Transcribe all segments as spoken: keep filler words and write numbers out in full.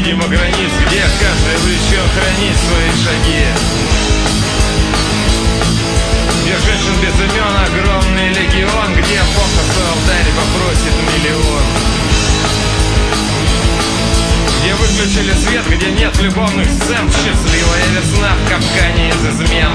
невидимо границ, где каждый обречен хранить свои шаги. Где женщин без имен огромный легион, где Бог на свой алтарь попросит миллион. Где выключили свет, где нет любовных сцен, счастливая весна в капкане из измен.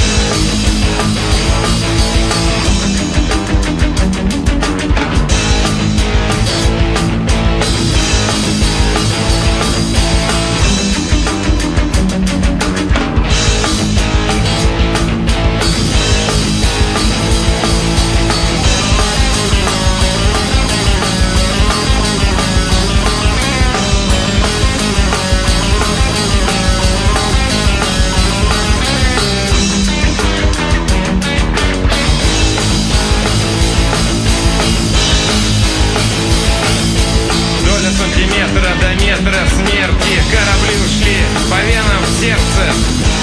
Сантиметра до метра смерти, корабли ушли по венам в сердце.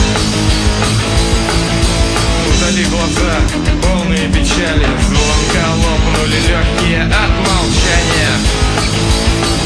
Удали глаза, полные печали, звонко лопнули легкие от молчания.